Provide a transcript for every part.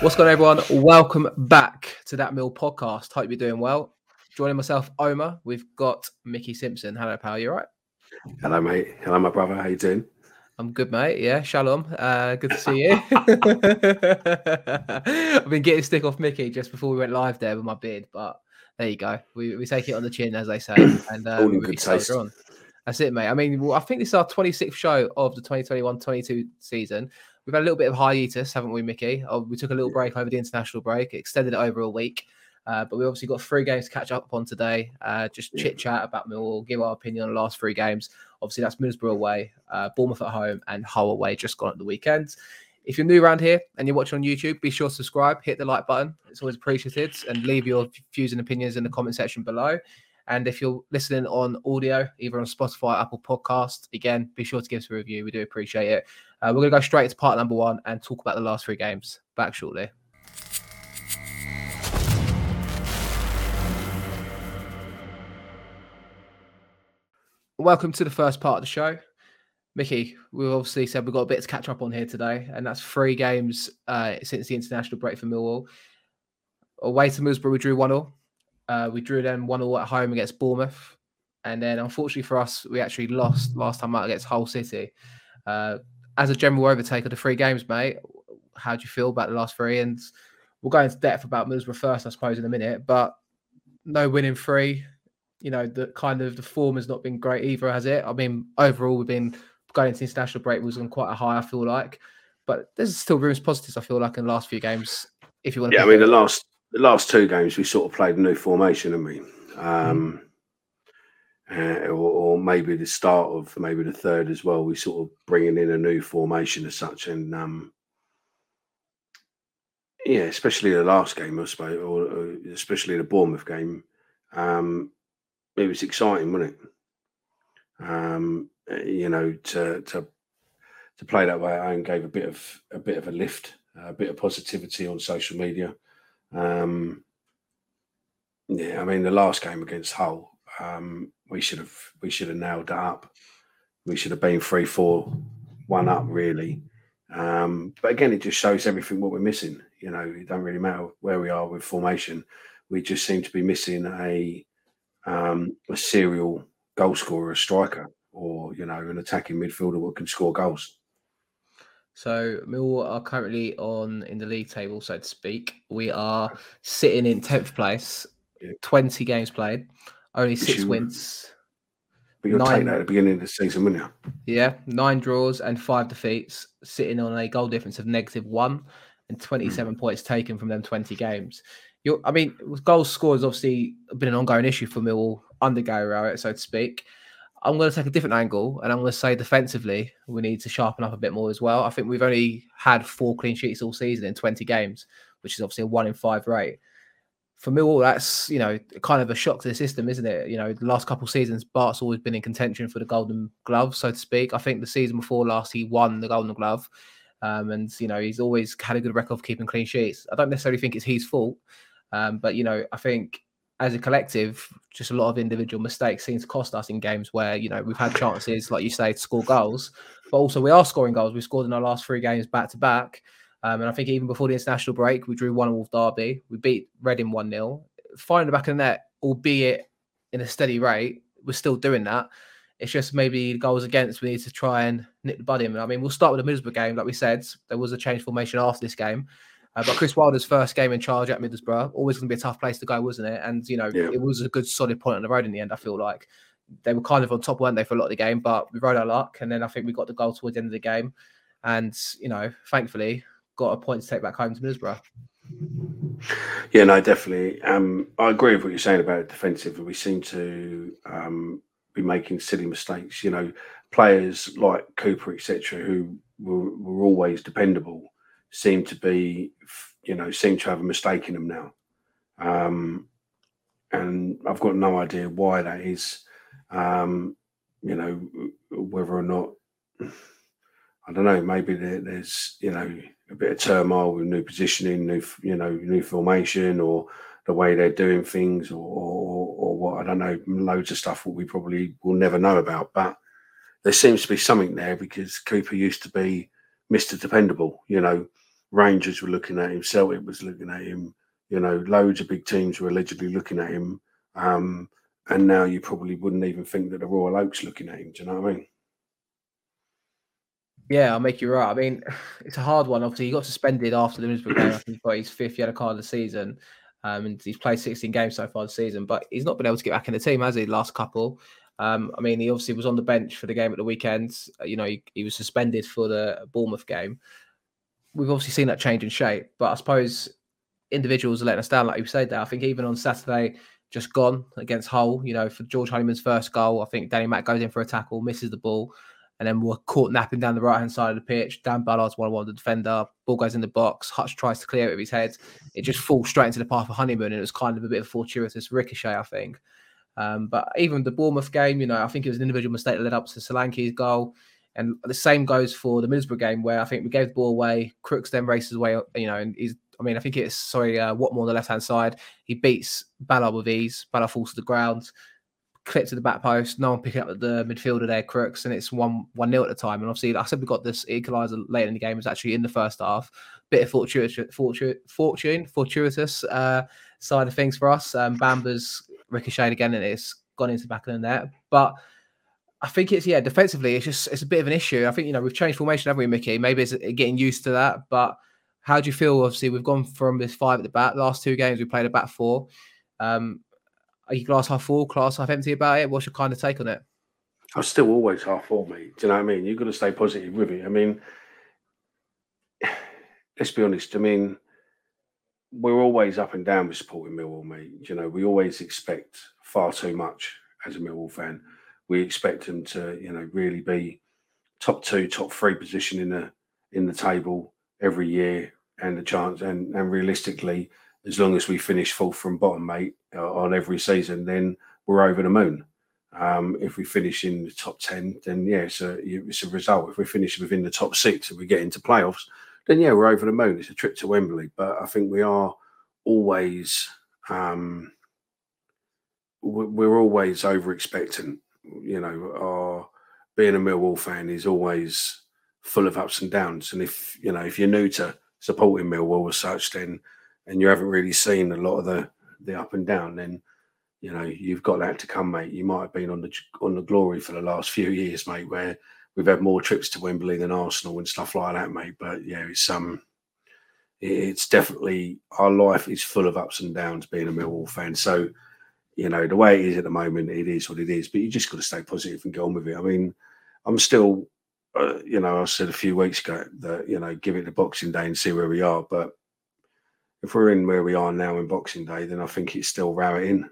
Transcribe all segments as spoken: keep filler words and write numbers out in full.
What's going on, everyone? Welcome back to That Mill podcast. Hope you're doing well. Joining myself, Omar, we've got Mickey Simpson. Hello, pal. You all right? Hello, mate. Hello, my brother. How you doing? I'm good, mate. Yeah, shalom. Uh, good to see you. I've been getting stick off Mickey just before we went live there with my beard, but there you go. We we take it on the chin, as they say, and um, All in we good soldier taste. on. That's it, mate. I mean, well, I think this is our twenty-sixth show of the twenty twenty-one twenty-two season. We've had a little bit of hiatus, haven't we, Mickey? Oh, we took a little break over the international break, extended it over a week. Uh, but we obviously got three games to catch up on today. Uh, just Yeah. chit chat about Millwall, give our opinion on the last three games. Obviously, that's Middlesbrough away, uh, Bournemouth at home, and Hull away just gone at the weekend. If you're new around here and you're watching on YouTube, be sure to subscribe, hit the like button. It's always appreciated, and leave your views and opinions in the comment section below. And if you're listening on audio, either on Spotify, Apple Podcast, again, be sure to give us a review. We do appreciate it. Uh, we're going to go straight into part number one and talk about the last three games. Back shortly. Welcome to the first part of the show. Mickey, we obviously said we've got a bit to catch up on here today, and that's three games uh, since the international break for Millwall. Away to Middlesbrough, we drew one all. Uh, we drew then one all at home against Bournemouth. And then, unfortunately for us, we actually lost last time out against Hull City. Uh, as a general overtake of the three games, mate, how do you feel about the last three? And we'll go into depth about Middlesbrough first, I suppose, in a minute. But no winning three. You know, the kind of the form has not been great either, has it? I mean, overall, we've been going into the international break was on quite a high, I feel like. But there's still room for positives, I feel like, in the last few games. If you want to, yeah, I mean, the last the last two games we sort of played a new formation, haven't we? Um, mm. uh, or, or maybe the start of maybe the third as well. We sort of bringing in a new formation as such, and um, yeah, especially the last game, I suppose, or, or especially the Bournemouth game. Um, it was exciting, wasn't it? Um, you know, to to to play that way at home gave a bit of a bit of a lift, a bit of positivity on social media. Um, yeah, I mean the last game against Hull, um, we should have we should have nailed that up. We should have been three four, one up really. Um, but again, it just shows everything what we're missing. You know, it don't really matter where we are with formation. We just seem to be missing a um, a serial goal scorer, a striker, or you know, an attacking midfielder who can score goals. So Millwall are currently on in the league table, so to speak. We are sitting in tenth place, yeah. twenty games played, only six you, wins. But you'll nine, take that at the beginning of the season, wouldn't you? Yeah, nine draws and five defeats, sitting on a goal difference of negative one and twenty-seven mm. points taken from them twenty games. You're, I mean, goals scored has obviously been an ongoing issue for Millwall under Gary Rowett, so to speak. I'm going to take a different angle, and I'm going to say defensively, we need to sharpen up a bit more as well. I think we've only had four clean sheets all season in twenty games, which is obviously a one in five rate. For Millwall, that's, you know, kind of a shock to the system, isn't it? You know, the last couple of seasons, Bart's always been in contention for the Golden Glove, so to speak. I think the season before last, he won the Golden Glove. Um, and, you know, he's always had a good record of keeping clean sheets. I don't necessarily think it's his fault. Um, but, you know, I think as a collective, just a lot of individual mistakes seem to cost us in games where, you know, we've had chances, like you say, to score goals, but also we are scoring goals. We've scored in our last three games back to back. Um, and I think even before the international break, we drew one all with Derby. We beat Reading one nil. Finding the back of the net, albeit in a steady rate, we're still doing that. It's just maybe goals against, we need to try and nip the bud in. I mean, we'll start with the Middlesbrough game. Like we said, there was a change formation after this game. Uh, but Chris Wilder's first game in charge at Middlesbrough, always going to be a tough place to go, wasn't it? And, you know, yeah. it was a good solid point on the road in the end, I feel like. They were kind of on top, weren't they, for a lot of the game, but we rode our luck. And then I think we got the goal towards the end of the game. And, you know, thankfully, got a point to take back home to Middlesbrough. Yeah, no, definitely. Um, I agree with what you're saying about it defensively. We seem to um, be making silly mistakes. You know, players like Cooper, et cetera, who were, were always dependable, seem to be, you know, seem to have a mistake in them now. Um, and I've got no idea why that is. Um, you know, whether or not, I don't know, maybe there, there's, you know, a bit of turmoil with new positioning, new, you know, new formation, or the way they're doing things, or, or, or what, I don't know, loads of stuff what we probably will never know about. But there seems to be something there, because Cooper used to be Mister Dependable, you know. Rangers were looking at him, Celtic was looking at him, you know, loads of big teams were allegedly looking at him. Um, and now you probably wouldn't even think that the Royal Oak's looking at him. Do you know what I mean? Yeah, I'll make you right. I mean, it's a hard one. Obviously, he got suspended after the Middlesbrough game. I think he got his fifth yellow card of the season. Um, and he's played sixteen games so far this season, but he's not been able to get back in the team, has he, the last couple? Um, I mean, he obviously was on the bench for the game at the weekend. You know, he, he was suspended for the Bournemouth game. We've obviously seen that change in shape, but I suppose individuals are letting us down, like you said there. I think even on Saturday, just gone against Hull, you know, for George Honeyman's first goal, I think Danny Mack goes in for a tackle, misses the ball, and then we're caught napping down the right-hand side of the pitch. Dan Ballard's one-on-one the defender. Ball goes in the box. Hutch tries to clear it with his head. It just falls straight into the path of Honeyman, and it was kind of a bit of a fortuitous ricochet, I think. Um, but even the Bournemouth game, you know, I think it was an individual mistake that led up to Solanke's goal. And the same goes for the Middlesbrough game, where I think we gave the ball away. Crooks then races away, you know, and he's, I mean, I think it's, sorry, uh, Watmore on the left-hand side. He beats Ballard with ease. Ballard falls to the ground, clipped to the back post. No one picking up the midfielder there, Crooks, and it's one one nil at the time. And obviously, like I said, we got this equaliser later in the game. It was actually in the first half. Bit of fortuitous, fortune, fortune fortuitous uh, side of things for us. Um, Bamba's ricocheted again, and it's gone into the back of the net. But I think it's, yeah, defensively, it's just, it's a bit of an issue. I think, you know, we've changed formation, haven't we, Mickey? Maybe it's getting used to that. But how do you feel? Obviously, we've gone from this five at the back. Last two games, we played a back four. Um, Are you glass half full, glass half empty about it? What's your kind of take on it? I'm still always half full, mate. Do you know what I mean? You've got to stay positive with it. I mean, let's be honest. I mean, we're always up and down with supporting Millwall, mate. You know, we always expect far too much as a Millwall fan. We expect them to, you know, really be top two, top three position in the in the table every year, and the chance, and and realistically, as long as we finish fourth from bottom, mate, uh, on every season, then we're over the moon. Um, if we finish in the top ten, then yeah, it's a, it's a result. If we finish within the top six and we get into playoffs, then yeah, we're over the moon. It's a trip to Wembley. But I think we are always, um, we're always over expectant. You know, our being a Millwall fan is always full of ups and downs. And if, you know, if you're new to supporting Millwall as such, then, and you haven't really seen a lot of the, the up and down, then, you know, you've got that to come, mate. You might have been on the on the glory for the last few years, mate, where we've had more trips to Wembley than Arsenal and stuff like that, mate. But yeah, it's um, it's definitely, our life is full of ups and downs being a Millwall fan. So, you know, the way it is at the moment, it is what it is. But you just got to stay positive and get on with it. I mean, I'm still, uh, you know, I said a few weeks ago that, you know, give it to Boxing Day and see where we are. But if we're in where we are now in Boxing Day, then I think it's still rowing.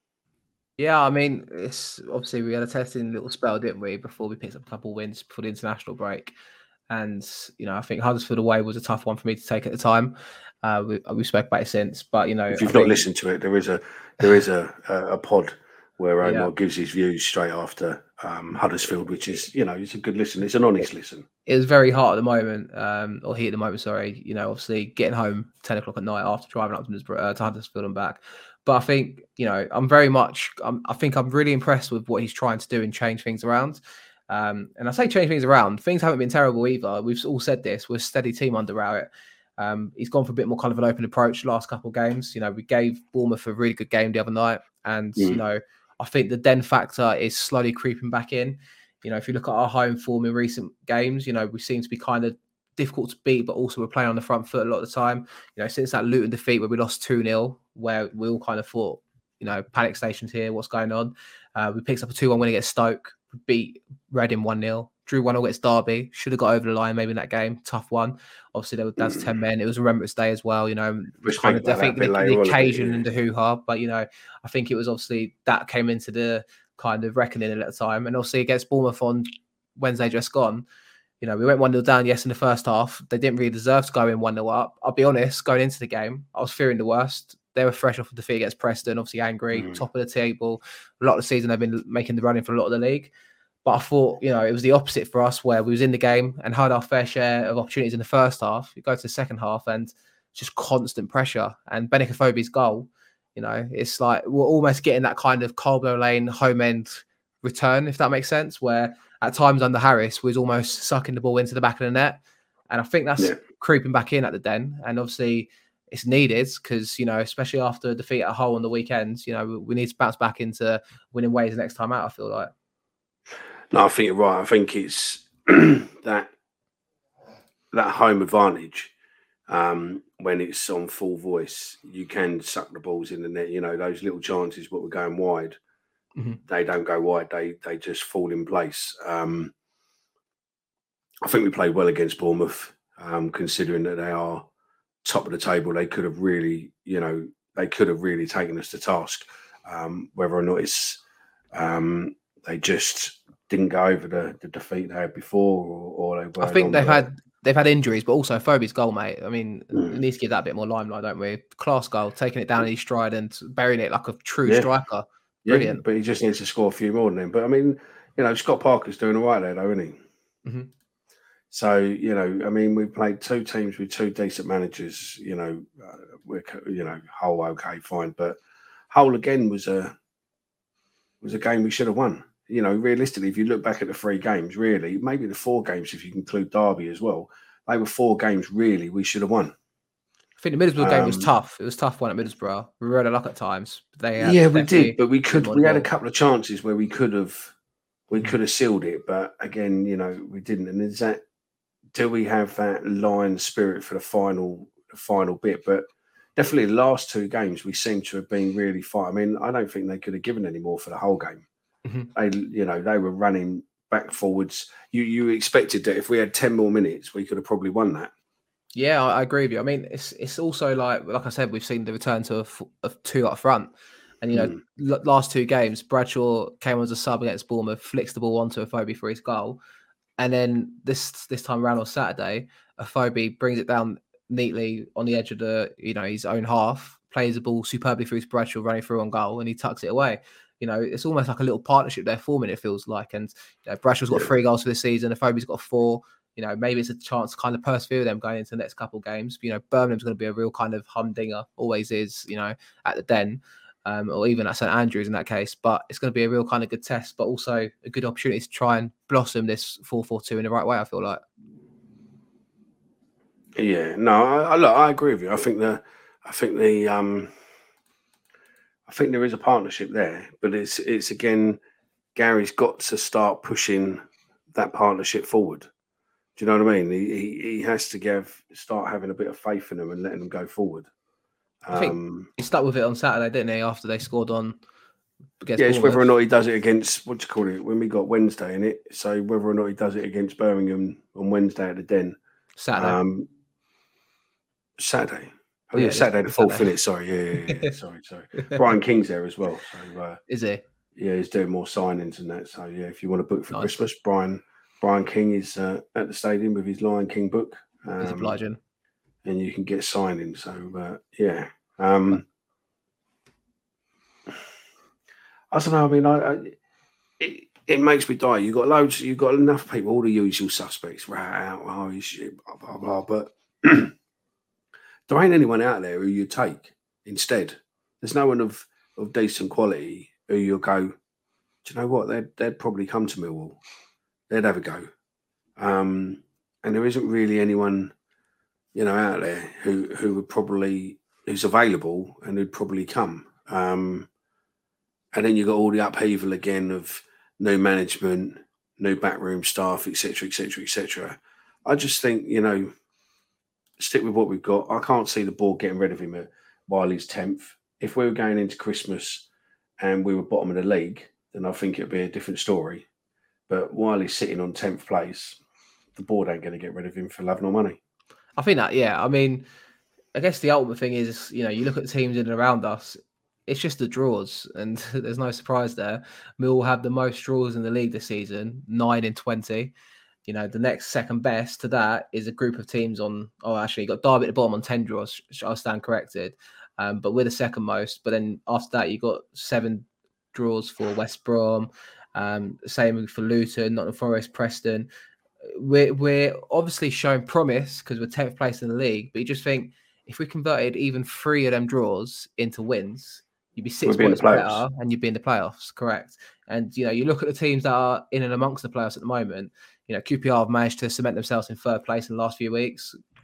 Yeah, I mean, it's obviously we had a testing little spell, didn't we, before we picked up a couple of wins before the international break. And, you know, I think Huddersfield away was a tough one for me to take at the time. Uh, we, we spoke about it since, but, you know, if you've I not think, listened to it, there is a there is a a, a pod where Omar yeah. gives his views straight after um, Huddersfield, which is, you know, it's a good listen. It's an honest listen. It was very hot at the moment, um, or heat at the moment, sorry. You know, obviously getting home ten o'clock at night after driving up to, uh, to Huddersfield and back. But I think, you know, I'm very much, I'm, I think I'm really impressed with what he's trying to do and change things around. Um, and I say change things around. Things haven't been terrible either. We've all said this. We're a steady team under Rowett. Um, he's gone for a bit more kind of an open approach the last couple of games. You know, we gave Bournemouth a really good game the other night. And, mm. you know, I think the Den factor is slowly creeping back in. You know, if you look at our home form in recent games, you know, we seem to be kind of difficult to beat, but also we're playing on the front foot a lot of the time. You know, since that Luton defeat where we lost two nil, where we all kind of thought, you know, panic stations here, what's going on? Uh, we picked up a two one win against Stoke, beat Reading one nil, drew one nil against Derby, should have got over the line maybe in that game, tough one. Obviously, there was, that's ten men. It was Remembrance Day as well, you know, kind of, I think the, the occasion and the hoo-ha, but, you know, I think it was obviously that came into the kind of reckoning at the time. And obviously against Bournemouth on Wednesday just gone, you know, we went one nil down, yes, in the first half. They didn't really deserve to go in one nil up. I'll be honest, going into the game, I was fearing the worst. They were fresh off a defeat against Preston, obviously angry, mm. top of the table. A lot of the season, they've been making the running for a lot of the league. But I thought, you know, it was the opposite for us, where we was in the game and had our fair share of opportunities in the first half. You go to the second half and just constant pressure. And Benik Afobe's goal, you know, it's like we're almost getting that kind of Carbo Lane home end return, if that makes sense, where at times under Harris was almost sucking the ball into the back of the net. And I think that's, yeah. creeping back in at the Den, and obviously it's needed because, you know, especially after a defeat at Hull on the weekend, you know, we, we need to bounce back into winning ways the next time out, I feel like. No, I think you're right. I think it's that that home advantage. Um, when it's on full voice, you can suck the balls in the net. You know, those little chances, but we're going wide. Mm-hmm. They don't go wide. They they just fall in place. Um, I think we played well against Bournemouth, um, considering that they are top of the table. They could have really, you know, they could have really taken us to task. Um, whether or not it's um, they just didn't go over the, the defeat they had before, or, or they were. I think they've the, had they've had injuries, but also Phobie's goal, mate. I mean, mm. we need to give that a bit more limelight, don't we? Class goal, taking it down in his stride and burying it like a true yeah. striker. Brilliant. Yeah, but he just needs to score a few more than him. But I mean, you know, Scott Parker's doing all right there, though, isn't he? Mm-hmm. So, you know, I mean, we played two teams with two decent managers. You know, uh, we're, you know, Hull okay, fine, but Hull again was a was a game we should have won. You know, realistically, if you look back at the three games, really, maybe the four games, if you include Derby as well, they were four games really we should have won. I think the Middlesbrough um, game was tough. It was a tough one at Middlesbrough. We rode a luck at times. They yeah, we did, but we could. We had a couple of chances where we could have, we could have sealed it, but again, you know, we didn't. And is that, do we have that lion spirit for the final, the final bit? But definitely, the last two games we seem to have been really fine. I mean, I don't think they could have given any more for the whole game. Mm-hmm. They, you know, they were running back forwards. You you expected that if we had ten more minutes, we could have probably won that. Yeah, I agree with you. I mean, it's it's also like like I said, we've seen the return to a, a two up front, and you know, mm. l- last two games, Bradshaw came on as a sub against Bournemouth, flicks the ball onto Afobe for his goal, and then this this time around on Saturday, Afobe brings it down neatly on the edge of the you know his own half, plays the ball superbly through to Bradshaw running through on goal, and he tucks it away. You know, it's almost like a little partnership they're forming, it feels like. And you know, Bradshaw's got yeah. three goals for this season. Afobe's got four. You know, maybe it's a chance to kind of persevere them going into the next couple of games. You know, Birmingham's going to be a real kind of humdinger, always is, you know, at the Den, um, or even at St Andrews in that case. But it's going to be a real kind of good test, but also a good opportunity to try and blossom this four four two in the right way, I feel like. Yeah, no, I, I, look, I agree with you. I think the, I think the, um, I think there is a partnership there, but it's, it's again, Gary's got to start pushing that partnership forward. Do you know what I mean? He, he he has to give start having a bit of faith in them and letting them go forward. Um, I think he stuck with it on Saturday, didn't he? After they scored on. Yeah, it's whether or not he does it against what do you call it when we got Wednesday in it. So whether or not he does it against Birmingham on Wednesday at the Den. Saturday. Um, Saturday. Oh yeah, yeah Saturday the fourth minute. Sorry, yeah, yeah, yeah. sorry, sorry. Brian King's there as well. So uh, is he? Yeah, he's doing more signings and that. So yeah, if you want to book for nice. Christmas, Brian. Brian King is uh, at the stadium with his Lion King book. Um, He's obliging. And you can get signing. So, uh, yeah. Um, I don't know. I mean, I, I, it, it makes me die. You've got loads, you've got enough people, all the usual suspects, right out, oh, shit, blah, blah, blah. But there ain't anyone out there who you take instead. There's no one of, of decent quality who you'll go, do you know what? They'd, they'd probably come to Millwall. They'd have a go. Um, and there isn't really anyone, you know, out there who, who would probably, who's available and who'd probably come. Um, and then you've got all the upheaval again of new management, new backroom staff, et cetera, et cetera, et cetera. I just think, you know, stick with what we've got. I can't see the board getting rid of him while he's tenth. If we were going into Christmas and we were bottom of the league, then I think it'd be a different story. But while he's sitting on tenth place, the board ain't going to get rid of him for love nor money. I think that, yeah. I mean, I guess the ultimate thing is, you know, you look at the teams in and around us, it's just the draws, and there's no surprise there. Mill have the most draws in the league this season, nine in twenty. You know, the next second best to that is a group of teams on, oh, actually, you got Derby at the bottom on ten draws, I'll stand corrected. Um, but we're the second most. But then after that, you got seven draws for West Brom. Um, same for Luton, Nottingham Forest, Preston. We're we're obviously showing promise because we're tenth place in the league. But you just think if we converted even three of them draws into wins, you'd be six points better, and you'd be in the playoffs. Correct. And you know, you look at the teams that are in and amongst the playoffs at the moment. You know, Q P R have managed to cement themselves in third place in the last few weeks.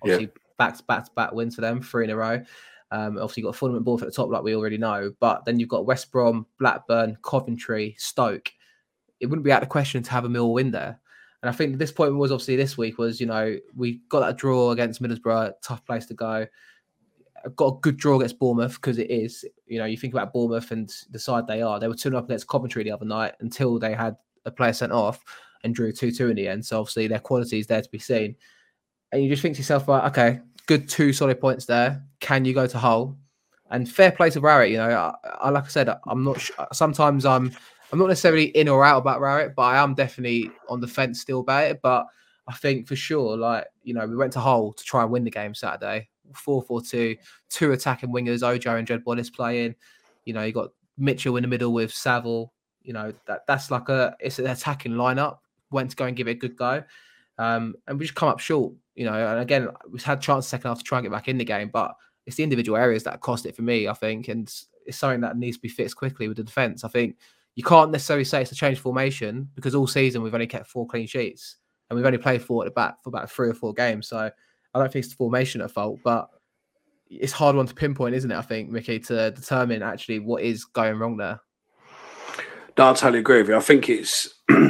Obviously, Yeah. back to back to back wins for them, three in a row. Um, obviously, you've got Fulham and Bournemouth at the top, like we already know. But then you've got West Brom, Blackburn, Coventry, Stoke. It wouldn't be out of the question to have a Mill win there. And I think the disappointment was obviously this week was, you know, we got that draw against Middlesbrough, tough place to go. Got a good draw against Bournemouth because it is, you know, you think about Bournemouth and the side they are. They were two nil up against Coventry the other night until they had a player sent off and drew two two in the end. So obviously their quality is there to be seen. And you just think to yourself, right, okay, good two solid points there. Can you go to Hull? And fair play to Rarrett, you know, I, I, like I said, I'm not sure. Sometimes I'm I'm not necessarily in or out about Rarrett, but I am definitely on the fence still about it. But I think for sure, like, you know, we went to Hull to try and win the game Saturday. four four two, two attacking wingers, Ojo and Jed Wallace playing. You know, you got Mitchell in the middle with Saville. You know, that that's like a it's an attacking lineup. Went to go and give it a good go. Um, and we just come up short, you know, and again, we've had chance second half to try and get back in the game, but it's the individual areas that cost it for me, I think, and it's something that needs to be fixed quickly with the defence. I think you can't necessarily say it's a change formation because all season we've only kept four clean sheets and we've only played four at the back for about three or four games. So I don't think it's the formation at fault, but it's a hard one to pinpoint, isn't it? I think, Mickey, to determine actually what is going wrong there. No, I totally agree with you. I think it's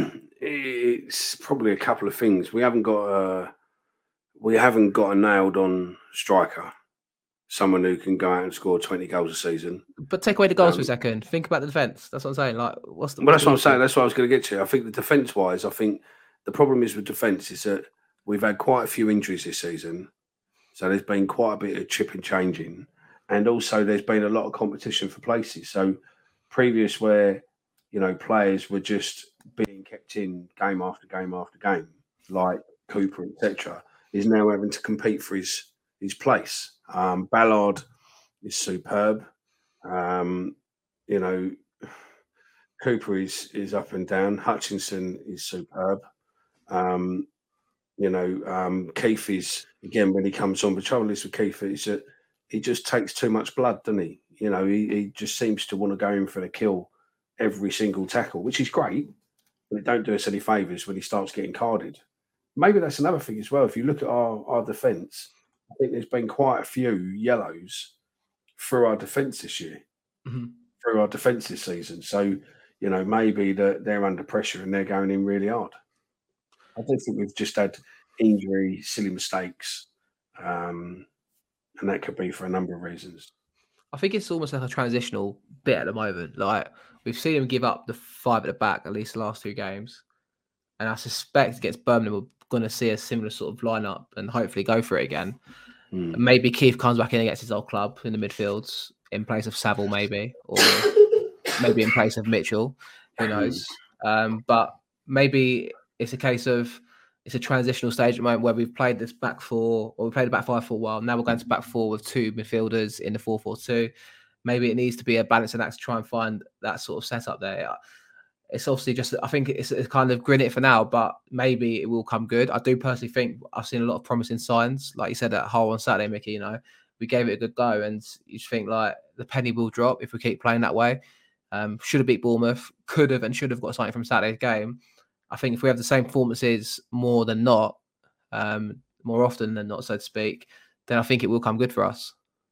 it's probably a couple of things. We haven't got a we haven't got a nailed on striker, someone who can go out and score twenty goals a season. But take away the goals um, for a second. Think about the defence. That's what I'm saying. Like, what's the? Well, what's that's the what I'm saying. That's what I was going to get to. I think the defence wise, I think the problem is with defence is that we've had quite a few injuries this season, so there's been quite a bit of chip and changing, and also there's been a lot of competition for places. So previous where, you know, players were just being kept in game after game after game, like Cooper, et cetera, is now having to compete for his his place. Um, Ballard is superb. Um, you know, Cooper is is up and down. Hutchinson is superb. Um, you know, um, Keith is, again, when he comes on, the trouble is with Keith is that he just takes too much blood, doesn't he? You know, he, he just seems to want to go in for the kill every single tackle, which is great, but it don't do us any favours when he starts getting carded. Maybe that's another thing as well. If you look at our, our defence, I think there's been quite a few yellows through our defence this year, mm-hmm. through our defence this season. So, you know, maybe the, they're under pressure and they're going in really hard. I don't think we've just had injury, silly mistakes, um, and that could be for a number of reasons. I think it's almost like a transitional bit at the moment. Like, we've seen him give up the five at the back at least the last two games. And I suspect against Birmingham, we're going to see a similar sort of lineup and hopefully go for it again. Mm. Maybe Keith comes back in against his old club in the midfields in place of Saville, maybe, or maybe in place of Mitchell. Who knows? Um, but maybe it's a case of it's a transitional stage at the moment where we've played this back four, or we played the back five for a while. Now we're going to back four with two midfielders in the four four two. Maybe it needs to be a balancing act to try and find that sort of setup there. It's obviously just, I think it's, it's kind of grin it for now, but maybe it will come good. I do personally think I've seen a lot of promising signs. Like you said at Hull on Saturday, Mickey, you know, we gave it a good go, and you just think like the penny will drop if we keep playing that way. Um, should have beat Bournemouth, could have and should have got something from Saturday's game. I think if we have the same performances more than not, um, more often than not, so to speak, then I think it will come good for us.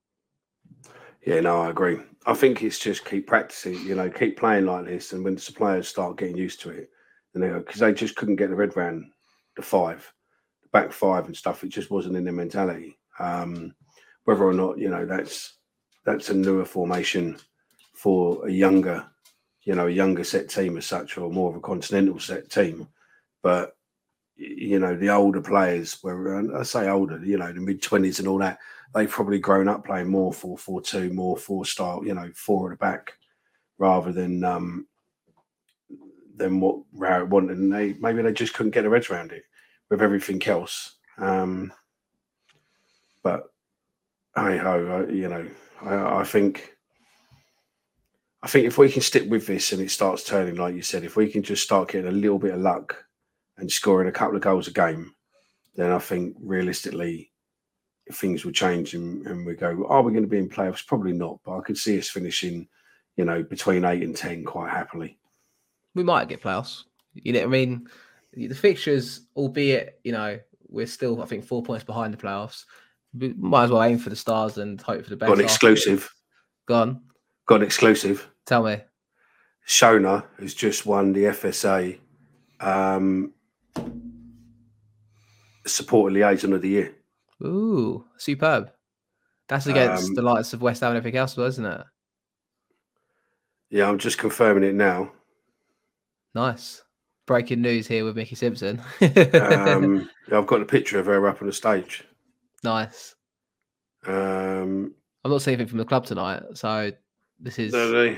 Yeah, no, I agree. I think it's just keep practicing, you know, keep playing like this, and when the players start getting used to it, and they go, because they just couldn't get the red round the five, the back five and stuff. It just wasn't in their mentality. Um, whether or not, you know, that's that's a newer formation for a younger, you know, a younger set team as such, or more of a continental set team. But, you know, the older players, where I say older, you know, the mid twenties and all that, they've probably grown up playing more four four two, more four style, you know, four at the back, rather than um, than what Rowett wanted. And they maybe they just couldn't get their heads around it with everything else. Um, but hey ho, you know, I, I think. I think if we can stick with this and it starts turning, like you said, if we can just start getting a little bit of luck and scoring a couple of goals a game, then I think realistically things will change and, and we go, are we going to be in playoffs? Probably not, but I could see us finishing, you know, between eight and ten quite happily. We might get playoffs. You know what I mean? The fixtures, albeit, you know, we're still, I think, four points behind the playoffs. We might as well aim for the stars and hope for the best. Got an exclusive. Go on. Got an exclusive. Tell me. Shona has just won the F S A um, Supporter Liaison of the Year. Ooh, superb. That's against um, the likes of West Ham and everything else, isn't it? Yeah, I'm just confirming it now. Nice. Breaking news here with Mickey Simpson. um, I've got a picture of her up on the stage. Nice. Um, I'm not seeing anything from the club tonight, so this is... No, no.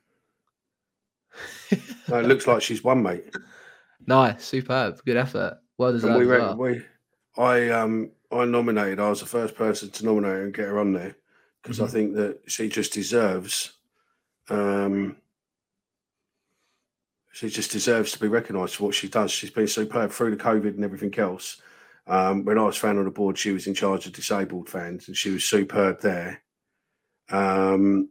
No, it looks like she's won, mate. Nice, superb, good effort. Well deserved. We, as well. we, I, um, I nominated. I was the first person to nominate her and get her on there because mm-hmm. I think that she just deserves. Um, she just deserves to be recognised for what she does. She's been superb through the COVID and everything else. Um, when I was found on the board, she was in charge of disabled fans, and she was superb there. Um,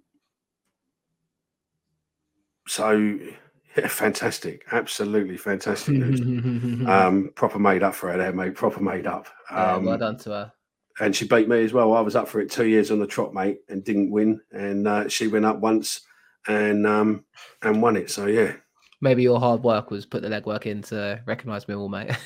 so. Yeah, fantastic. Absolutely fantastic news. um, proper made up for her there, mate. Proper made up. Um, yeah, well done to her. And she beat me as well. I was up for it two years on the trot, mate, and didn't win. And uh, she went up once and um, and won it. So, yeah. Maybe your hard work was put the legwork in to recognise Millwall, mate.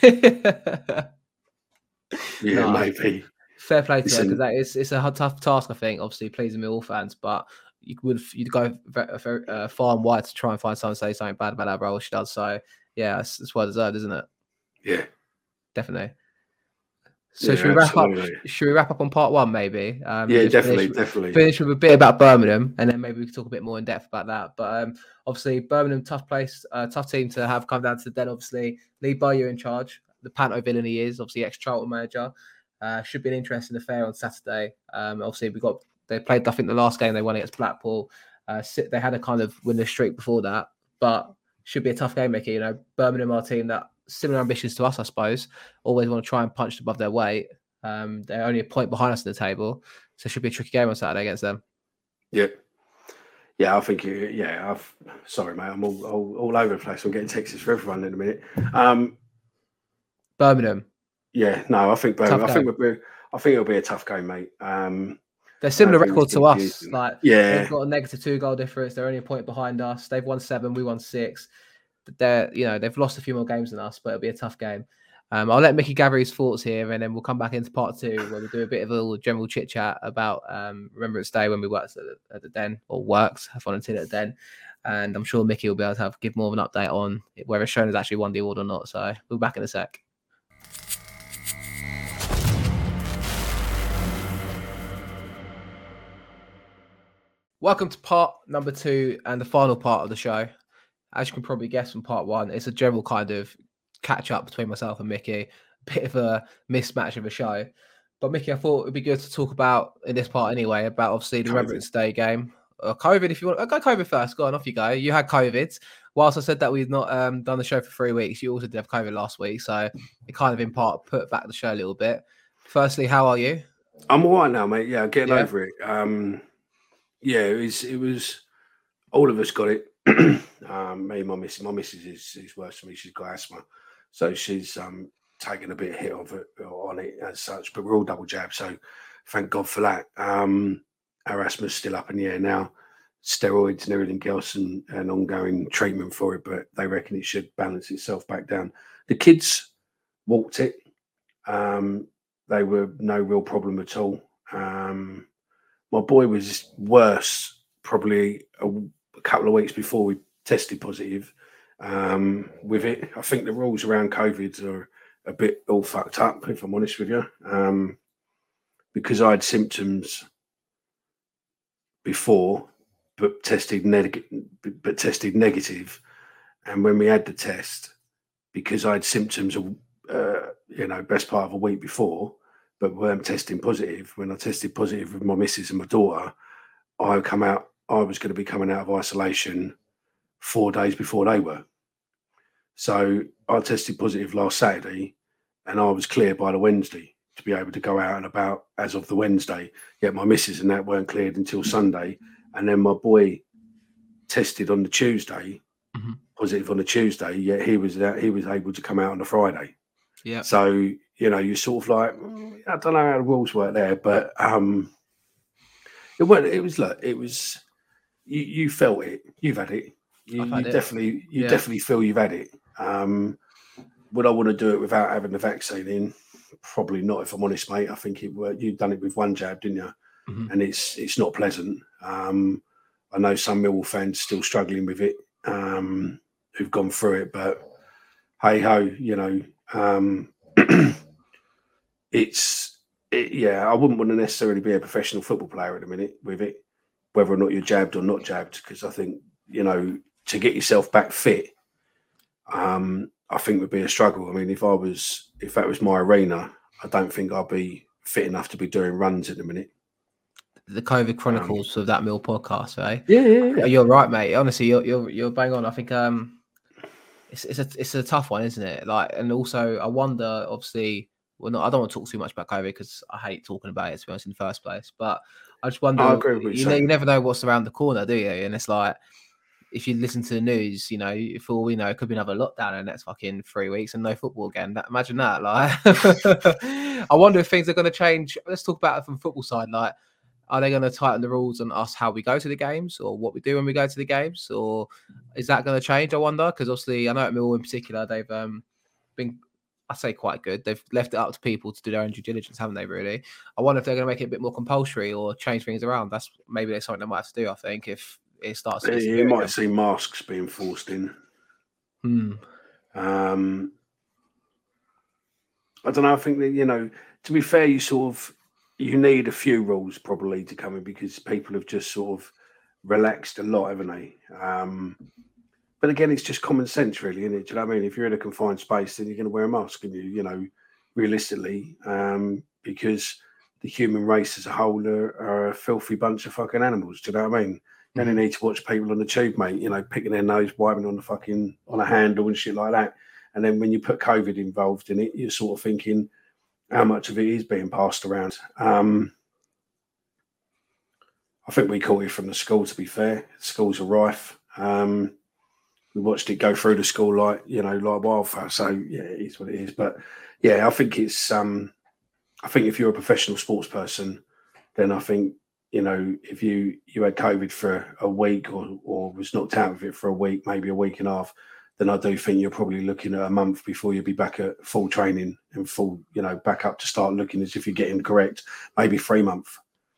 yeah, no, maybe. Fair play to Listen, her, because that is it's a tough task, I think, obviously pleasing Millwall fans, but you would you'd go very, very, uh, far and wide to try and find someone to say something bad about that role she does. So yeah, it's, it's well deserved, isn't it? Yeah, definitely. So yeah, should we wrap absolutely. up? Should we wrap up on part one, maybe? Um, yeah, definitely, finish, definitely. Finish with a bit about Birmingham, and then maybe we can talk a bit more in depth about that. But um, obviously, Birmingham, tough place, uh, tough team to have come down to the Den. Obviously, Lee Bowyer in charge, the Panto villain he is. Obviously, ex-Charlton manager. Uh, should be an interesting affair on Saturday. Um, obviously, we got they played. I think the last game they won against Blackpool. Uh, they had a kind of winless streak before that, but should be a tough game, Mickey. You know, Birmingham are a team that similar ambitions to us, I suppose. Always want to try and punch above their weight. Um, they're only a point behind us in the table, so it should be a tricky game on Saturday against them. Yeah, yeah, I think. Yeah, I've. Sorry, mate, I'm all, all, all over the place. I'm getting texts for everyone in a minute. Um, Birmingham. Yeah, no, I think Birmingham. I think we'll be, I think it'll be a tough game, mate. Um, They're similar record to us. Like, yeah, they've got a negative two goal difference. They're only a point behind us. They've won seven, we won six. They're, you know, they've lost a few more games than us, but it'll be a tough game. Um, I'll let Mickey gather his thoughts here, and then we'll come back into part two where we'll do a bit of a little general chit chat about um, Remembrance Day when we worked at the, at the Den, or worked, have fun until at the Den. And I'm sure Mickey will be able to have give more of an update on whether Shona's actually won the award or not. So we'll be back in a sec. Welcome to part number two and the final part of the show. As you can probably guess from part one, it's a general kind of catch up between myself and Mickey, a bit of a mismatch of a show. But Mickey, I thought it'd be good to talk about in this part anyway, about obviously the COVID. Remembrance Day game. Uh, COVID, if you want. I'll go COVID first. Go on, off you go. You had COVID. Whilst I said that we've not um, done the show for three weeks, you also did have COVID last week. So it kind of in part put back the show a little bit. Firstly, how are you? I'm all right now, mate. Yeah, getting yeah. over it. Um, Yeah, it was, it was, all of us got it. um, me and my missus, my missus is, is worse than me. She's got asthma. So she's um, taken a bit of hit of it, on it as such, but we're all double jabbed. So thank God for that. Um, our asthma's still up in the air now, steroids and everything else and, and ongoing treatment for it, but they reckon it should balance itself back down. The kids walked it. Um, they were no real problem at all. Um, My boy was worse probably a, a couple of weeks before we tested positive um, with it. I think the rules around COVID are a bit all fucked up, if I'm honest with you, um, because I had symptoms before, but tested negative. But tested negative, and when we had the test, because I had symptoms, uh, you know, best part of a week before, but weren't testing positive. When I tested positive with my missus and my daughter, I come out. I was going to be coming out of isolation four days before they were. So I tested positive last Saturday, and I was clear by the Wednesday to be able to go out and about as of the Wednesday. Yet my missus and that weren't cleared until Sunday, and then my boy tested on the Tuesday, mm-hmm. positive on the Tuesday. Yet he was he was able to come out on the Friday. Yeah. So you know, you're sort of like, mm, I don't know how the rules work there, but um, it was, it was, look, it was, you, you felt it, you've had it, you, you it. definitely, you yeah. definitely feel you've had it. Um, would I want to do it without having the vaccine in? Probably not, if I'm honest, mate. I think it were, you've done it with one jab, didn't you? Mm-hmm. And it's it's not pleasant. Um, I know some Millwall fans still struggling with it, um, who've gone through it, but hey ho, you know, um, it's it, yeah. I wouldn't want to necessarily be a professional football player at the minute with it, whether or not you're jabbed or not jabbed, because I think, you know, to get yourself back fit, um, I think would be a struggle. I mean, if I was, if that was my arena, I don't think I'd be fit enough to be doing runs at the minute. The COVID Chronicles um, of that Mill podcast, eh? Yeah, yeah, yeah. You're right, mate. Honestly, you're you're you're bang on. I think um, it's it's a it's a tough one, isn't it? Like, and also I wonder, obviously, well, not I don't want to talk too much about COVID because I hate talking about it, to be honest, in the first place. But I just wonder, I agree with you know, you never know what's around the corner, do you? And it's like, if you listen to the news, you know, for all we know, it could be another lockdown in the next fucking three weeks and no football again. That, imagine that. Like, I wonder if things are going to change. Let's talk about it from the football side. Like, are they going to tighten the rules on us how we go to the games, or what we do when we go to the games, or is that going to change? I wonder, because obviously, I know at Millwall in particular, they've um, been, I say, quite good. They've left it up to people to do their own due diligence, haven't they? Really. I wonder if they're going to make it a bit more compulsory or change things around. That's maybe that's something they might have to do. I think if it starts, you, you might again. see masks being forced in. Hmm. Um, I don't know. I think that, you know, to be fair, you sort of. You need a few rules probably to come in because people have just sort of relaxed a lot, haven't they? Um, but again, it's just common sense, really, isn't it? Do you know what I mean? If you're in a confined space, then you're going to wear a mask, and you, you know, realistically, um, because the human race as a whole are, are a filthy bunch of fucking animals. Do you know what I mean? You only need to watch people on the tube, mate. You know, picking their nose, wiping on the fucking on a handle and shit like that. And then when you put COVID involved in it, you're sort of thinking, how much of it is being passed around. Um, I think we caught it from the school, to be fair. Schools are rife. Um, we watched it go through the school like, you know, like wildfire. So, yeah, it is what it is. But, yeah, I think it's, um, I think if you're a professional sports person, then I think, you know, if you, you had COVID for a week or, or was knocked out of it for a week, maybe a week and a half, then I do think you're probably looking at a month before you'll be back at full training and full, you know, back up to start looking as if you're getting correct, maybe three months.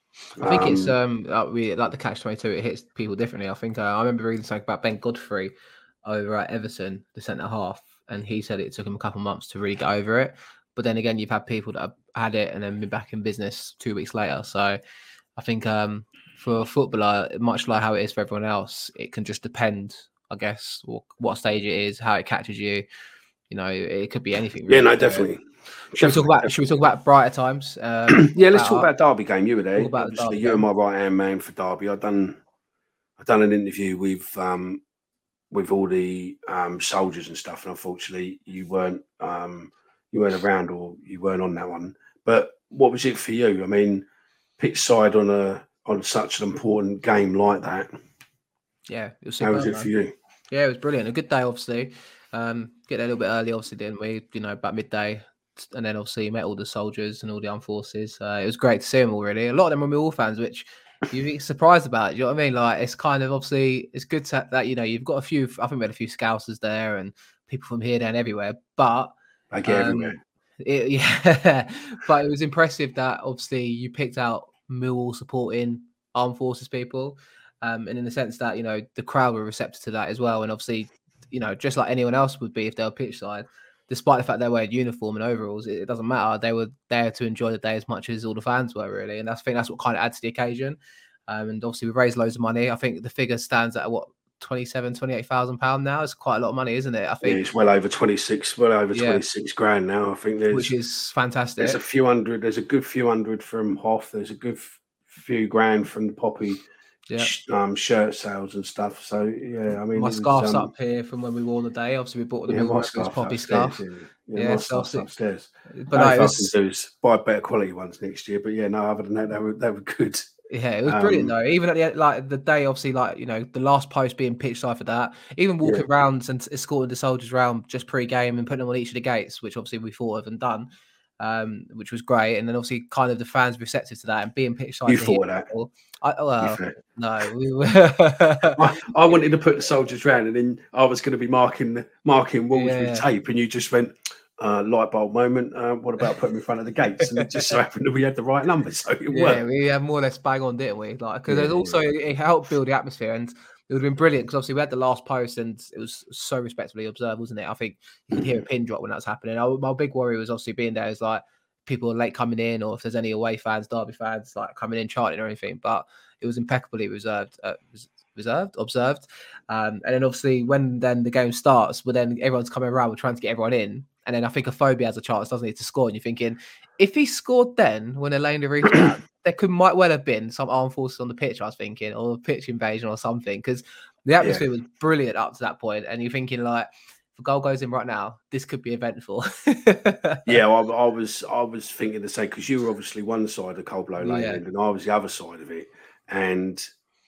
I think um, it's um like we like the catch twenty-two. It hits people differently. I think uh, I remember reading something about Ben Godfrey over at Everton, the centre half, and he said it took him a couple of months to really get over it. But then again, you've had people that have had it and then been back in business two weeks later. So I think um for a footballer, much like how it is for everyone else, it can just depend, I guess, what, what stage it is, how it catches you. You know, it could be anything. Really. Yeah, no, definitely. Should we talk about? Should we talk about brighter times? Um, yeah, let's talk about Derby game. You were there. Obviously, you're my right hand man for Derby. I've done, I've done an interview with um, with all the um, soldiers and stuff, and unfortunately, you weren't um, you weren't around or you weren't on that one. But what was it for you? I mean, pitch side on a on such an important game like that. Yeah, it was. How was it man. for you? Yeah, it was brilliant. A good day, obviously. Um, get there a little bit early, obviously, didn't we? You know, about midday. And then obviously met all the soldiers and all the armed forces. Uh, it was great to see them all, really. A lot of them were Millwall fans, which you'd be surprised about. You know what I mean? Like, it's kind of obviously, it's good to, that, you know, you've got a few, I think we had a few Scousers there and people from here, there and everywhere. But, I get um, everywhere. It, yeah, but it was impressive that obviously you picked out Millwall supporting armed forces people. Um, and in the sense that, you know, the crowd were receptive to that as well. And obviously, you know, just like anyone else would be if they were pitch side. Despite the fact they wearing uniform and overalls, it, it doesn't matter. They were there to enjoy the day as much as all the fans were, really. And that's, I think that's what kind of adds to the occasion. Um, and obviously, we raised loads of money. I think the figure stands at, what, twenty-seven, twenty-eight thousand pounds now? It's quite a lot of money, isn't it? I think yeah, it's well over twenty-six, well over yeah. twenty-six grand now. I think there's, which is fantastic. There's a few hundred, there's a good few hundred from Hoff. There's a good f- few grand from the Poppy. Yeah. Um, shirt sales and stuff. So yeah, I mean, my was, scarf's um, up here from when we wore the day. Obviously, we bought the yeah, my scarf Poppy upstairs, scarf. Yeah, yeah, yeah my scarf's upstairs. But no, no, it was, I can do is buy better quality ones next year. But yeah, no, other than that, they were they were good. Yeah, it was brilliant um, though. Even at the like the day, obviously, like you know, the last post being pitch side for that. Even walking yeah. round and escorting the soldiers around just pre-game and putting them on each of the gates, which obviously we thought of and done. um, which was great. And then obviously kind of the fans receptive to that and being pitch side. You to thought of that? People, I, well, no, we were. I, I wanted to put the soldiers round, and then I was going to be marking marking walls Yeah. with tape, and you just went uh, light bulb moment. Uh, what about putting them in front of the gates? And it just so happened that we had the right numbers, so it Yeah, worked. we had more or less bang on, didn't we? Like, because Yeah, there's also it helped build the atmosphere, and it would have been brilliant because obviously we had the last post and it was so respectfully observed, wasn't it? I think you could hear a pin drop when that was happening. I, my big worry was obviously being there is like people are late coming in, or if there's any away fans, Derby fans, like coming in chanting or anything. But it was impeccably reserved, uh, reserved, observed. Um, and then obviously when then the game starts, but then everyone's coming around, we're trying to get everyone in. And then I think Aphobia has a chance, doesn't he, to score? And you're thinking, if he scored then when they're laying the roof down, there could might well have been some armed forces on the pitch, I was thinking, or a pitch invasion or something, because the atmosphere yeah. was brilliant up to that point. And you're thinking, like, if a goal goes in right now, this could be eventful. yeah, I, I was I was thinking the same, because you were obviously one side of Coldblow Lane yeah. and I was the other side of it. And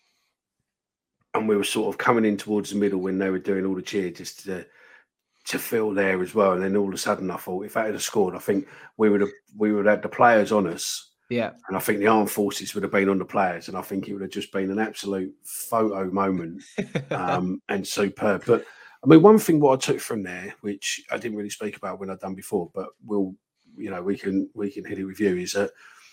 and we were sort of coming in towards the middle when they were doing all the cheer just to to feel there as well. And then all of a sudden I thought, if I had scored, I think we would have we would have had the players on us. Yeah. And I think the armed forces would have been on the players. And I think it would have just been an absolute photo moment um, and superb. But I mean, one thing what I took from there, which I didn't really speak about when I'd done before, but we'll, you know, we can we can hit it with you, is that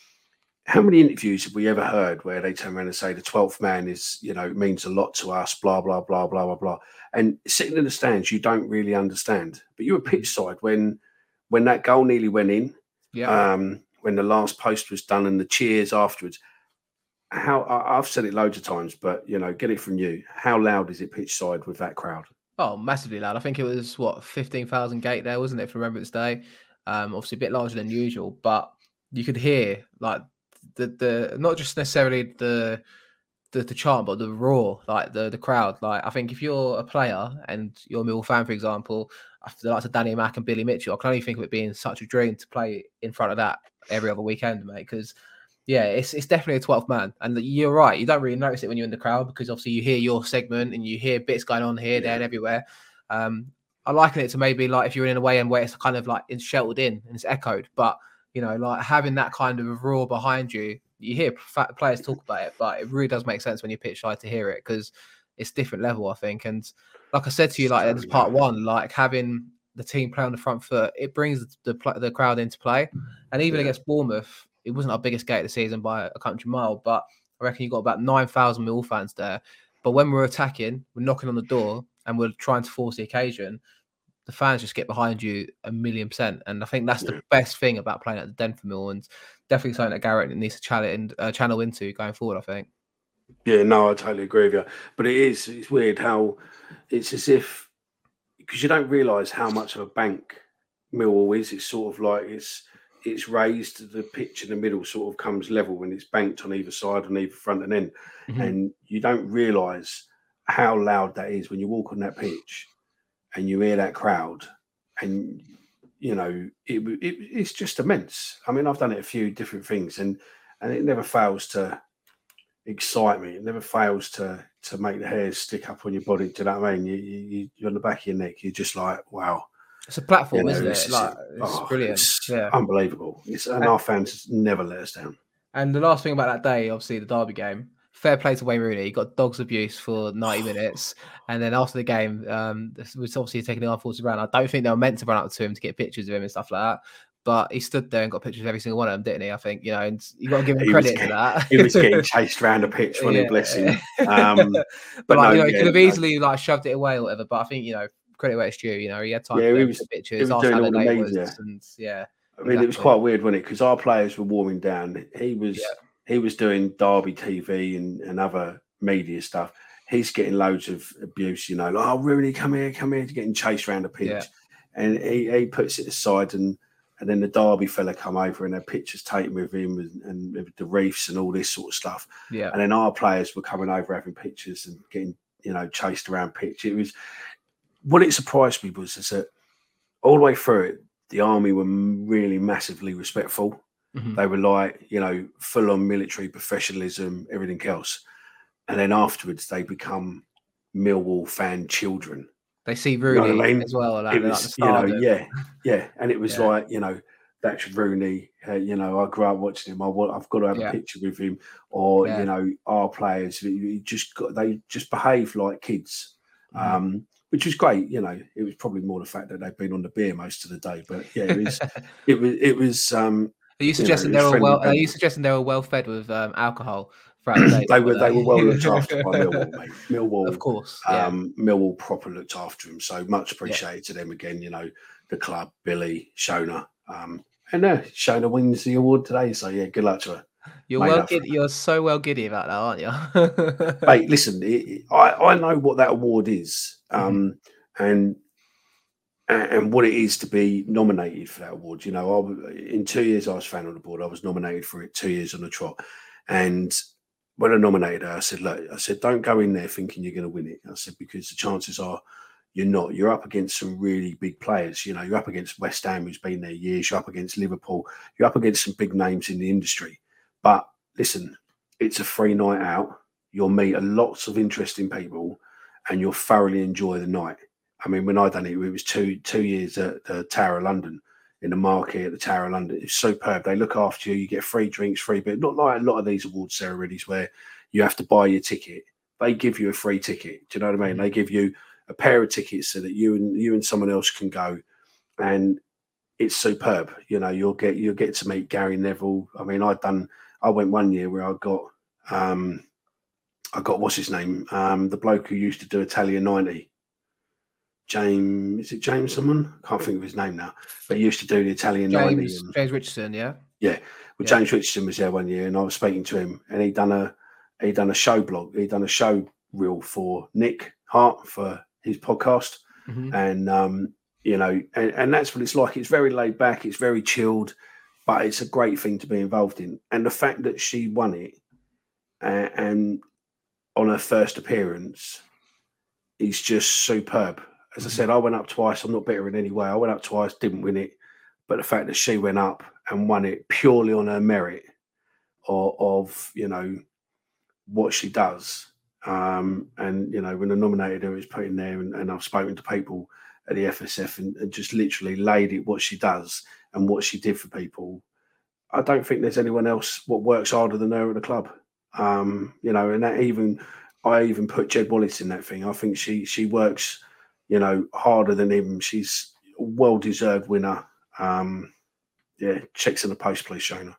how many interviews have we ever heard where they turn around and say the twelfth man is, you know, means a lot to us, blah, blah, blah, blah, blah, blah. And sitting in the stands, you don't really understand. But you were pitch side when when that goal nearly went in, yeah. um, when the last post was done and the cheers afterwards. How I, I've said it loads of times, but, you know, get it from you. How loud is it pitch side with that crowd? Oh, massively loud. I think it was, what, fifteen thousand gate there, wasn't it, for Remembrance Day? Um, obviously a bit larger than usual, but you could hear, like, the the not just necessarily the the, the chant, but the roar, like the the crowd. Like, I think if you're a player and you're a Millwall fan, for example, after the likes of Danny Mack and Billy Mitchell, I can only think of it being such a dream to play in front of that every other weekend, mate. Because yeah, it's it's definitely a twelfth man, and you're right. You don't really notice it when you're in the crowd because obviously you hear your segment and you hear bits going on here, yeah. there, and everywhere. Um, I liken it to maybe like if you're in a way and where it's kind of like it's sheltered in and it's echoed, but you know, like having that kind of roar behind you, you hear players talk about it, but it really does make sense when you pitch side to hear it because it's different level, I think. And like I said to you, like as part one, like having the team play on the front foot, it brings the the, the crowd into play. And even yeah. against Bournemouth, it wasn't our biggest gate of the season by a country mile, but I reckon you got about nine thousand Millwall fans there. But when we're attacking, we're knocking on the door and we're trying to force the occasion, the fans just get behind you a million percent. And I think that's yeah. the best thing about playing at the Den for Mill, and definitely something that Garrett needs to channel, uh, channel into going forward, I think. Yeah, no, I totally agree with you. But it is, it's weird how it's as if, because you don't realise how much of a bank Millwall is. It's sort of like it's it's raised, the pitch in the middle sort of comes level when it's banked on either side, on either front and end. Mm-hmm. And you don't realise how loud that is when you walk on that pitch and you hear that crowd, and you know it, it it's just immense. I mean, I've done it a few different things, and and it never fails to excite me. It never fails to to make the hairs stick up on your body. Do you know what I mean? You, you you're on the back of your neck. You're just like, wow. It's a platform, you know, isn't it? It's, like, it's oh, brilliant. It's yeah, unbelievable. It's and, and our fans never let us down. And the last thing about that day, obviously, the Derby game. Fair play to Wayne Rooney. He got dogs abuse for ninety minutes. And then after the game, um, was obviously taking the armed forces around. I don't think they were meant to run up to him to get pictures of him and stuff like that. But he stood there and got pictures of every single one of them, didn't he? I think, you know, and you got to give him credit getting, for that. He was getting chased around the pitch when yeah. he bless him. Um, but, but like, no, you know, he yeah, could have easily like shoved it away or whatever. But I think, you know, credit where it's due. You know, he had time yeah, to he was, pictures. He was doing all the was, media. And yeah. I mean, exactly. It was quite weird, wasn't it? Because our players were warming down. He was yeah. he was doing Derby T V and, and other media stuff. He's getting loads of abuse, you know, like, oh, Rooney, come here, come here, getting chased around the pitch. Yeah. And he, he puts it aside, and and then the Derby fella come over and their pictures taken with him and, and with the reefs and all this sort of stuff. Yeah. And then our players were coming over having pictures and getting, you know, chased around pitch. It was, what it surprised me was is that all the way through it, the army were really massively respectful. Mm-hmm. They were like, you know, full on military professionalism, everything else. And then afterwards, they become Millwall fan children. They see Rooney, you know what I mean? As well. Like, it was, like you know, yeah, yeah. And it was yeah. like, you know, that's Rooney. Uh, you know, I grew up watching him. I want, I've got to have Yeah. a picture with him. Or Yeah. you know, our players, you just got, they just behave like kids, Mhm. um, which was great. You know, it was probably more the fact that they've been on the beer most of the day. But yeah, it was, it was, it was. Um, Are you you know, suggesting it they was were friendly well? Are you banter. suggesting they were well fed with um, alcohol throughout the day? they were were they were well looked after by Millwall, mate. Millwall, Of course, yeah. um, Millwall proper looked after him. So much appreciated Yeah. to them again. You know, the club, Billy, Shona, um, and uh, Shona wins the award today. So yeah, good luck to her. You're Made well up for giddy. You're so well giddy about that, aren't you? Mate, listen, it, I, I know what that award is, um, and and what it is to be nominated for that award. You know, I, in two years I was fan on the board. I was nominated for it two years on the trot, and when I nominated her, I said, "Look, I said, don't go in there thinking you're going to win it." I said, because the chances are you're not. You're up against some really big players. You know, you're up against West Ham, who's been there years. You're up against Liverpool. You're up against some big names in the industry. But listen, it's a free night out. You'll meet a lots of interesting people, and you'll thoroughly enjoy the night. I mean, when I done it, it was two two years at the Tower of London, in the market at the Tower of London. It's superb. They look after you. You get free drinks, free beer. Not like a lot of these award ceremonies where you have to buy your ticket. They give you a free ticket. Do you know what I mean? Mm-hmm. They give you a pair of tickets so that you and you and someone else can go, and it's superb. You know, you'll get you'll get to meet Gary Neville. I mean, I've done. I went one year where I got, um, I got what's his name, um, the bloke who used to do Italian ninety. James, is it James someone? I can't think of his name now. But he used to do the Italian James, ninety. And, James Richardson, yeah. Yeah. Well, Yeah. James Richardson was there one year, and I was speaking to him, and he done a he done a show blog. He done a show reel for Nick Hart for his podcast, Mhm. and um, you know, and, and that's what it's like. It's very laid back. It's very chilled, but it's a great thing to be involved in. And the fact that she won it, and, and on her first appearance, is just superb. As I said, I went up twice. I'm not bitter in any way. I went up twice, didn't win it. But the fact that she went up and won it purely on her merit of, of you know, what she does. Um, and, you know, when I nominated her, it was put in there, and, and I've spoken to people at the F S F and, and just literally laid it what she does and what she did for people. I don't think there's anyone else what works harder than her at the club. Um, you know, and that even, I even put Jed Wallace in that thing. I think she she works, you know, harder than him. She's a well-deserved winner. Um, yeah, checks in the post, please, Shona.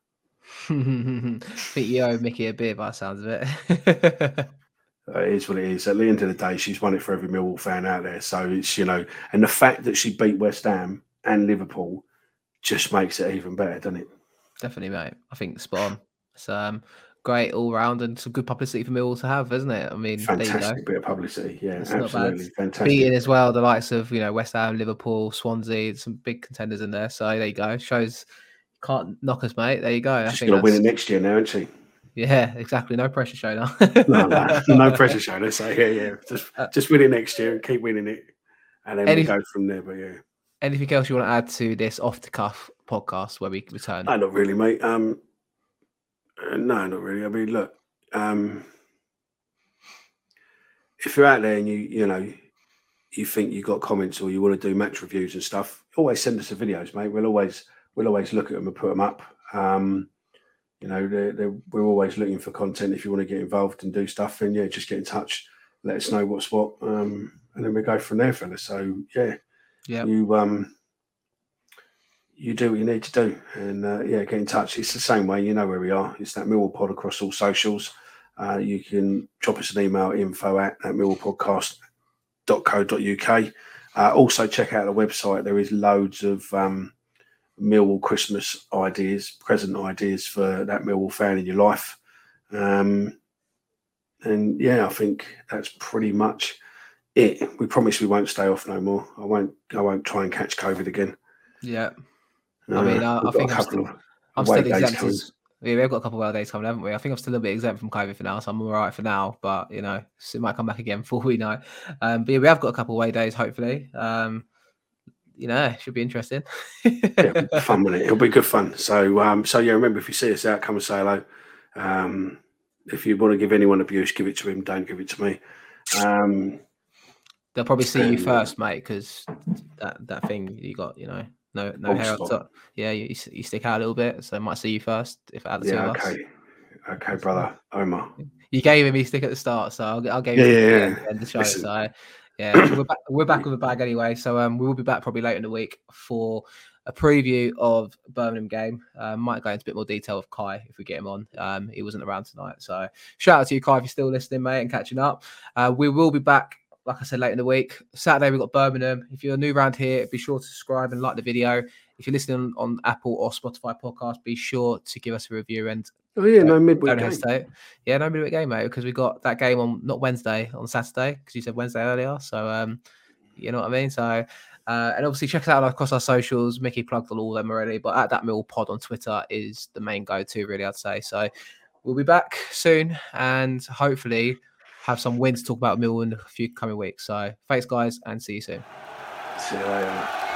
I think you owe Mickey a beer by the sounds of it. Uh, it is what it is. At the end of the day, she's won it for every Millwall fan out there. So it's, you know, and the fact that she beat West Ham and Liverpool just makes it even better, doesn't it? Definitely, mate. I think spot on. It's um, great all round and some good publicity for Millwall to have, isn't it? I mean, Fantastic there you go. bit of publicity. Yeah, It's not bad. absolutely fantastic. Beating as well the likes of, you know, West Ham, Liverpool, Swansea, some big contenders in there. So there you go. Shows you can't knock us, mate. There you go. She's I think going to win it that's next year now, isn't she? yeah, exactly. No pressure, Shona. No, no, no pressure, Shona. So yeah, yeah, just Uh, just win it next year and keep winning it, and then Any we go from there. But yeah, anything else you want to add to this off the cuff podcast where we return? no, not really, mate. Um, uh, no, not really. I mean, look, um, if you're out there and you you know you think you got comments or you want to do match reviews and stuff, always send us the videos, mate. We'll always we'll always look at them and put them up. Um, you know, they're, they're, we're always looking for content. If you want to get involved and do stuff, and yeah, just get in touch. Let us know what's what, um, and then we go from there, fella. So yeah, Yeah, you um, you do what you need to do, and uh, yeah, get in touch. It's the same way. You know where we are. It's that Millwall Pod across all socials. Uh, you can drop us an email, info at that millwall podcast dot co dot uk. Uh, also, check out the website. There is loads of um, Millwall Christmas ideas, present ideas for that Millwall fan in your life. Um, and yeah, I think that's pretty much it. We promise we won't stay off no more. I won't. I won't try and catch COVID again. yeah. Uh, I mean, I, I think I'm still, I'm still exempt. As, yeah, we've got a couple of days coming, haven't we? I think I'm still a bit exempt from COVID for now, so I'm all right for now. But you know, it might come back again before we know. Um, but yeah, we have got a couple of away days, hopefully. Um, you know, it should be interesting. Yeah, it'll be fun, won't it? It'll be good fun. So, um, so yeah, remember, if you see us out, come and say hello. Um, if you want to give anyone abuse, give it to him. Don't give it to me. Um, They'll probably see you um, first, mate, because that that thing you got, you know. No, no Bald hair on spot. top. Yeah, you, you stick out a little bit, so I might see you first if out of the Yeah, two of us. okay. Okay, brother. Omar. You gave him his stick at the start, so I'll, I'll give Yeah, him yeah, yeah, yeah. at the end of the show. Listen. So yeah, we're back, we're back with a bag anyway. So um, we will be back probably later in the week for a preview of Birmingham game. Uh, might go into a bit more detail with Kai if we get him on. Um, he wasn't around tonight, so shout out to you, Kai, if you're still listening, mate, and catching up. Uh, we will be back. Like I said, later in the week. Saturday, we've got Birmingham. If you're new around here, be sure to subscribe and like the video. If you're listening on Apple or Spotify podcast, be sure to give us a review and Oh, yeah, don't, no midweek don't game. hesitate. Yeah, no midweek game, mate, because we got that game on, not Wednesday, on Saturday, because you said Wednesday earlier. So, um, you know what I mean? So, uh, and obviously check us out across our socials. Mickey plugged on all of them already, but at That Mill Pod on Twitter is the main go-to, really, I'd say. So we'll be back soon and hopefully have some wins to talk about Mill in a few coming weeks. So thanks, guys, and see you soon. See you later.